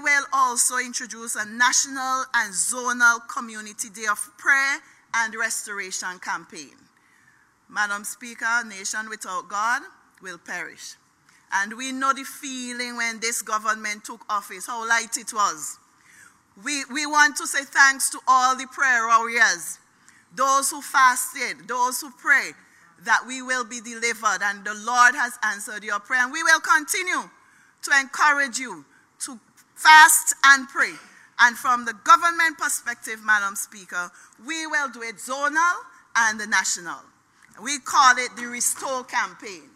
will also introduce a national and zonal community day of prayer and restoration campaign. Madam Speaker, a nation without God will perish. And we know the feeling when this government took office, how light it was. We want to say thanks to all the prayer warriors, those who fasted, those who prayed, that we will be delivered, and the Lord has answered your prayer. And we will continue to encourage you to fast and pray. And from the government perspective, Madam Speaker, we will do it zonal and the national. We call it the Restore campaign.